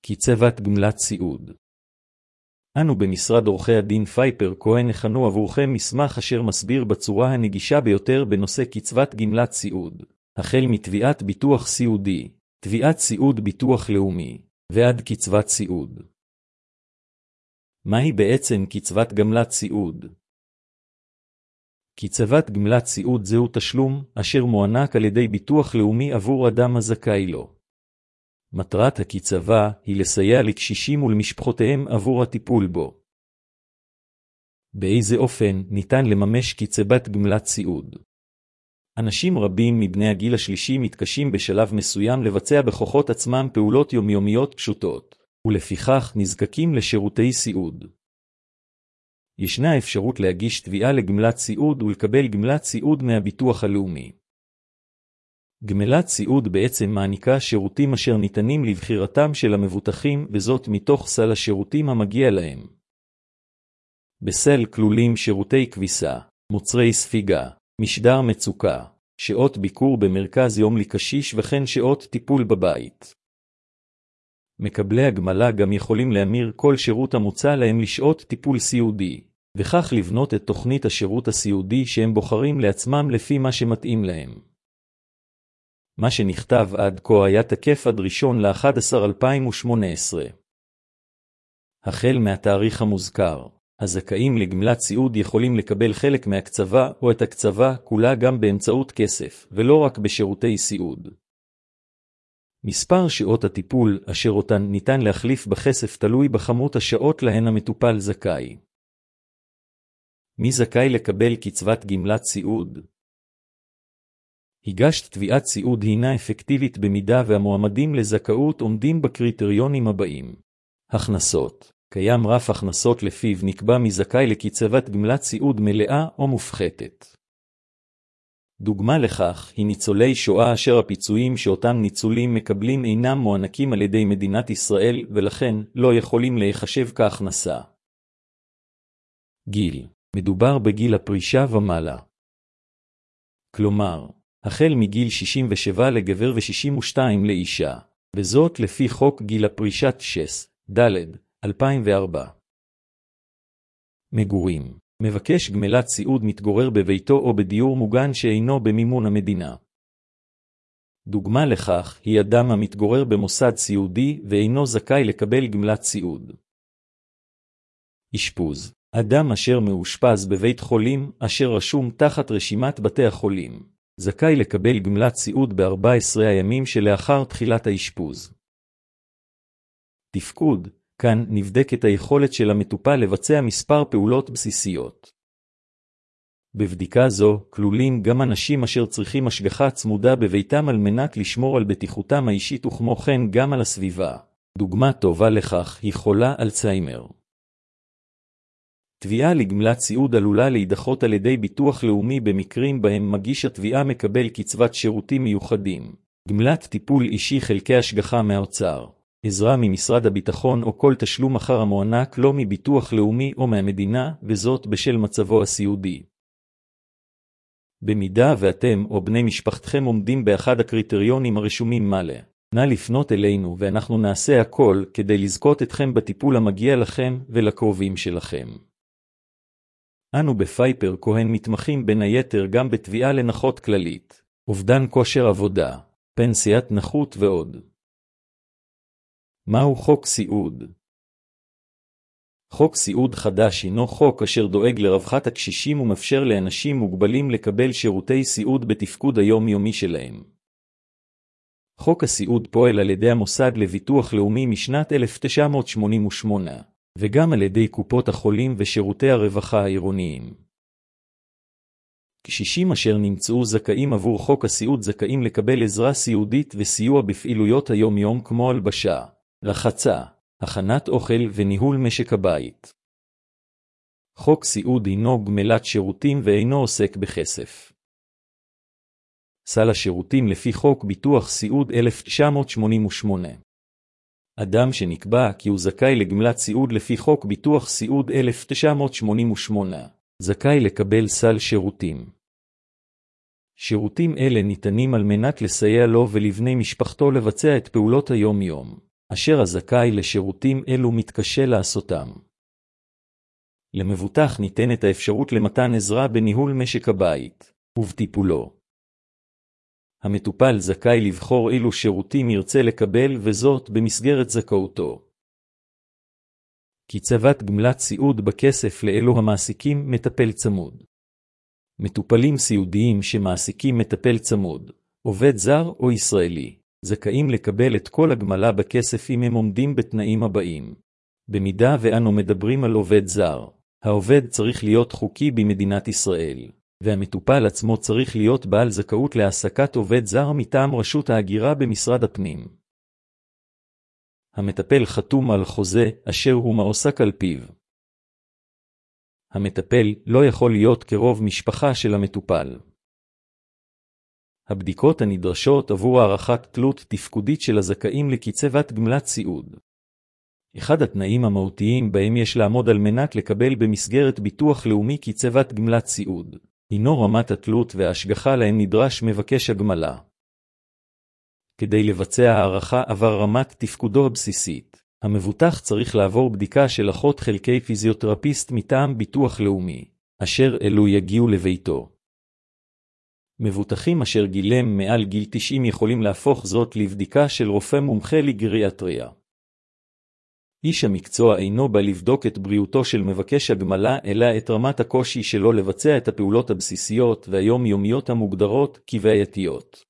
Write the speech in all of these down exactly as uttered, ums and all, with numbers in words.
קצבת גמלת סיעוד. אנו במשרד עורכי הדין פייפר כהן הכנו עבורכם מסמך אשר מסביר בצורה הנגישה ביותר בנושא קצבת גמלת סיעוד, החל מתביעת ביטוח סיעודי, תביעת סיעוד ביטוח לאומי, ועד קצבת סיעוד. מהי בעצם קצבת גמלת סיעוד? קצבת גמלת סיעוד זהו תשלום אשר מוענק על ידי ביטוח לאומי עבור אדם הזכאי לו. מטרת הקצבה היא לסייע לקשישים ולמשפחותיהם עבור הטיפול בו. באיזה אופן ניתן לממש קצבת גמלת סיעוד? אנשים רבים מבני הגיל השלישי מתקשים בשלב מסוים לבצע בכוחות עצמם פעולות יומיומיות פשוטות, ולפיכך נזקקים לשירותי סיעוד. ישנה אפשרות להגיש תביעה לגמלת סיעוד ולקבל גמלת סיעוד מהביטוח הלאומי. גמלת סיעוד בעצם מעניקה שירותים אשר ניתנים לבחירתם של המבוטחים, וזאת מתוך סל השירותים המגיע להם. בסל כלולים שירותי כביסה, מוצרי ספיגה, משדר מצוקה, שעות ביקור במרכז יום לקשיש וכן שעות טיפול בבית. מקבלי הגמלה גם יכולים להמיר כל שירות המוצע להם לשעות טיפול סיעודי, וכך לבנות את תוכנית השירות הסיעודי שהם בוחרים לעצמם לפי מה שמתאים להם. מה שנכתב עד כה היה תקף עד ראשון לאחד עשר אלפיים ושמונה עשרה. החל מהתאריך המוזכר, הזכאים לגמלת סיעוד יכולים לקבל חלק מהקצבה או את הקצבה כולה גם באמצעות כסף, ולא רק בשירותי סיעוד. מספר שעות הטיפול אשר אותן ניתן להחליף בכסף תלוי בכמות השעות להן המטופל זכאי. מי זכאי לקבל קצבת גמלת סיעוד? הגשת תביעת סיעוד הינה אפקטיבית במידה והמועמדים לזכאות עומדים בקריטריונים הבאים. הכנסות. קיים רף הכנסות לפיו נקבע מי זכאי לקצבת גמלת סיעוד מלאה או מופחתת. דוגמה לכך היא ניצולי שואה אשר הפיצויים שאותם ניצולים מקבלים אינם מוענקים על ידי מדינת ישראל ולכן לא יכולים להיחשב כהכנסה. גיל. מדובר בגיל הפרישה ומעלה. כלומר, החל מגיל שישים ושבע לגבר ו-שישים ושתיים לאישה, וזאת לפי חוק גיל הפרישה שש ד' אלפיים וארבע. מגורים. מבקש גמלת סיעוד מתגורר בביתו או בדיור מוגן שאינו במימון המדינה. דוגמה לכך היא אדם המתגורר במוסד סיעודי ואינו זכאי לקבל גמלת סיעוד. אשפוז. אדם אשר מאושפז בבית חולים אשר רשום תחת רשימת בתי החולים, זכאי לקבל גמלת סיעוד ב-ארבעה עשר הימים שלאחר תחילת האשפוז. תפקוד. כאן נבדקת היכולת של המטופל לבצע מספר פעולות בסיסיות. בבדיקה זו כלולים גם אנשים אשר צריכים השגחה צמודה בביתם על מנת לשמור על בטיחותם האישית וכמו כן גם על הסביבה. דוגמה טובה לכך היא חולה אלצהיימר. תביעה לגמלת סיעוד עלולה להידחות על ידי ביטוח לאומי במקרים בהם מגיש התביעה מקבל קצבת שירותים מיוחדים, גמלת טיפול אישי חלקי השגחה מהאוצר, עזרה ממשרד הביטחון או כל תשלום אחר המוענק לא מביטוח לאומי או מהמדינה, וזאת בשל מצבו הסיעודי. במידה ואתם או בני משפחתכם עומדים באחד הקריטריונים הרשומים מעלה, נא לפנות אלינו ואנחנו נעשה הכל כדי לזכות אתכם בטיפול המגיע לכם ולקרובים שלכם. אנו בפייפר כהן מתמחים בין היתר גם בתביעה לנכות כללית, אובדן כושר עבודה, פנסיית נכות ועוד. מהו חוק סיעוד? חוק סיעוד חדש הינו חוק אשר דואג לרווחת הקשישים ומאפשר לאנשים מוגבלים לקבל שירותי סיעוד בתפקוד היומיומי שלהם. חוק הסיעוד פועל על ידי המוסד לביטוח לאומי משנת אלף תשע מאות שמונים ושמונה, וגם על ידי קופות החולים ושירותי הרווחה העירוניים. קשישים אשר נמצאו זכאים עבור חוק הסיעוד זכאים לקבל עזרה סיעודית וסיוע בפעילויות היום-יום כמו הלבשה, רחצה, הכנת אוכל וניהול משק הבית. חוק סיעוד הינו גמלת שירותים ואינו עוסק בכסף. סל השירותים לפי חוק ביטוח סיעוד אלף תשע מאות שמונים ושמונה. אדם שנקבע כי הוא זכאי לגמלת סיעוד לפי חוק ביטוח סיעוד אלף תשע מאות שמונים ושמונה, זכאי לקבל סל שירותים. שירותים אלה ניתנים על מנת לסייע לו ולבני משפחתו לבצע את פעולות היום-יום, אשר הזכאי לשירותים אלו מתקשה לעשותם. למבוטח ניתנת האפשרות למתן עזרה בניהול משק הבית ובטיפולו. המטופל זכאי לבחור אילו שירותים ירצה לקבל וזאת במסגרת זכאותו. קצבת גמלת סיעוד בכסף לאלו המעסיקים מטפל צמוד. מטופלים סיעודיים שמעסיקים מטפל צמוד, עובד זר או ישראלי, זכאים לקבל את כל הגמלה בכסף אם הם עומדים בתנאים הבאים. במידה ואנו מדברים על עובד זר, העובד צריך להיות חוקי במדינת ישראל, והמטופל עצמו צריך להיות בעל זכאות להעסקת עובד זר מטעם רשות ההגירה במשרד הפנים. המטפל חתום על חוזה אשר הוא מועסק על פיו. המטפל לא יכול להיות קרוב משפחה של המטופל. הבדיקות הנדרשות עבור הערכת תלות תפקודית של הזכאים לקצבת גמלת סיעוד. אחד התנאים המהותיים בהם יש לעמוד על מנת לקבל במסגרת ביטוח לאומי קצבת גמלת סיעוד, הינו רמת התלות וההשגחה להם נדרש מבקש הגמלה. כדי לבצע הערכה עבר רמת תפקודו הבסיסית, המבוטח צריך לעבור בדיקה של אחות חלקי פיזיותרפיסט מטעם ביטוח לאומי, אשר אלו יגיעו לביתו. מבוטחים אשר גילם מעל גיל תשעים יכולים להפוך זאת לבדיקה של רופא מומחה לגריאטריה. איש המקצוע אינו בא לבדוק את בריאותו של מבקש הגמלה אלא את רמת הקושי שלו לבצע את הפעולות הבסיסיות והיום-יומיות המוגדרות כבעייתיות.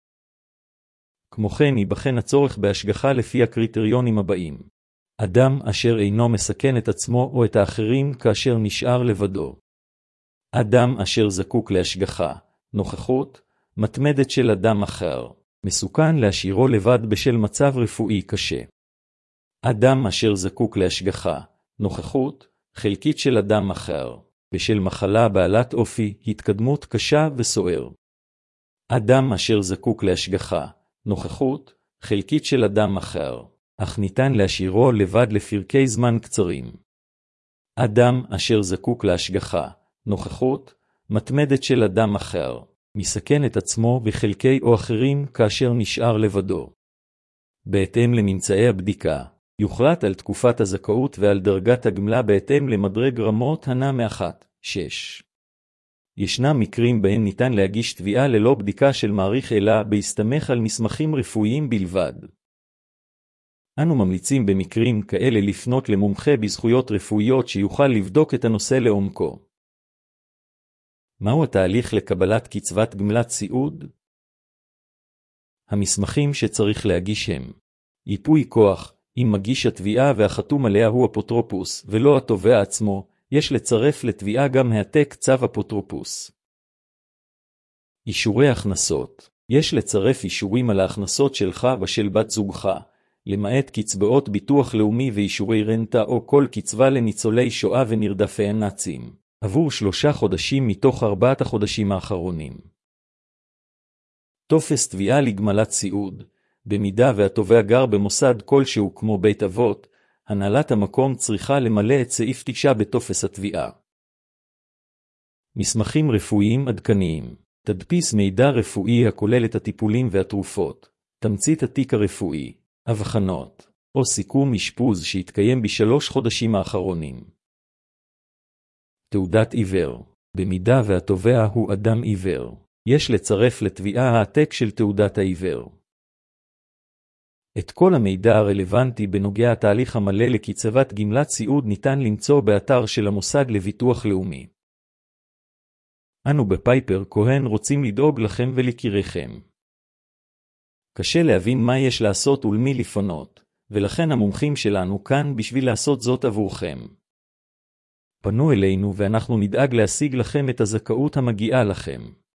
כמו כן ייבחן הצורך בהשגחה לפי הקריטריונים הבאים. אדם אשר אינו מסכן את עצמו או את האחרים כאשר נשאר לבדו. אדם אשר זקוק להשגחה, נוכחות, מתמדת של אדם אחר, מסוכן להשאירו לבד בשל מצב רפואי קשה. אדם אשר זקוק להשגחה, נוכחות, חלקית של אדם אחר, בשל מחלה בעלת אופי, התקדמות קשה וסוער. אדם אשר זקוק להשגחה, נוכחות, חלקית של אדם אחר, אך ניתן להשאירו לבד לפרקי זמן קצרים. אדם אשר זקוק להשגחה, נוכחות, מתמדת של אדם אחר, מסכן את עצמו וחלקי או אחרים כאשר נשאר לבדו. בהתאם לממצאי הבדיקה, יוחלט על תקופת הזכאות ועל דרגת הגמלה בהתאם למדרג רמות הנע מאחת עד שש. ישנם מקרים בהם ניתן להגיש תביעה ללא בדיקה של מעריך אלא בהסתמך על מסמכים רפואיים בלבד. אנו ממליצים במקרים כאלה לפנות למומחה בזכויות רפואיות שיוכל לבדוק את הנושא לעומקו. מהו התהליך לקבלת קצבת גמלת סיעוד? המסמכים שצריך להגיש הם ייפוי כוח, אם מגיש התביעה והחתום עליה הוא אפוטרופוס ולא התובע עצמו, יש לצרף לתביעה גם העתק צו אפוטרופוס. אישורי הכנסות, יש לצרף אישורים על ההכנסות שלך ושל בת זוגך, למעט קצבאות ביטוח לאומי ואישורי רנטה או כל קצבה לניצולי שואה ונרדפי הנאצים, עבור שלושה חודשים מתוך ארבעת החודשים האחרונים. טופס תביעה לגמלת סיעוד, במידה והתובע גר במוסד כלשהו כמו בית אבות, הנהלת המקום צריכה למלא את סעיף תשע בטופס התביעה. מסמכים רפואיים עדכניים, תדפיס מידע רפואי הכולל את הטיפולים והתרופות, תמצית התיק הרפואי, הבחנות, או סיכום אשפוז שהתקיים בשלוש חודשים האחרונים. תעודת עיוור, במידה והתובע הוא אדם עיוור, יש לצרף לתביעה העתק של תעודת העיוור. את כל המידע הרלוונטי בנוגע התהליך המלא לקצבת גמלת סיעוד ניתן למצוא באתר של המוסד לביטוח לאומי. אנו בפייפר כהן רוצים לדאוג לכם ולקיריכם. קשה להבין מה יש לעשות ולמי לפנות, ולכן המומחים שלנו כאן בשביל לעשות זאת עבורכם. פנו אלינו ואנחנו נדאג להשיג לכם את הזכאות המגיעה לכם.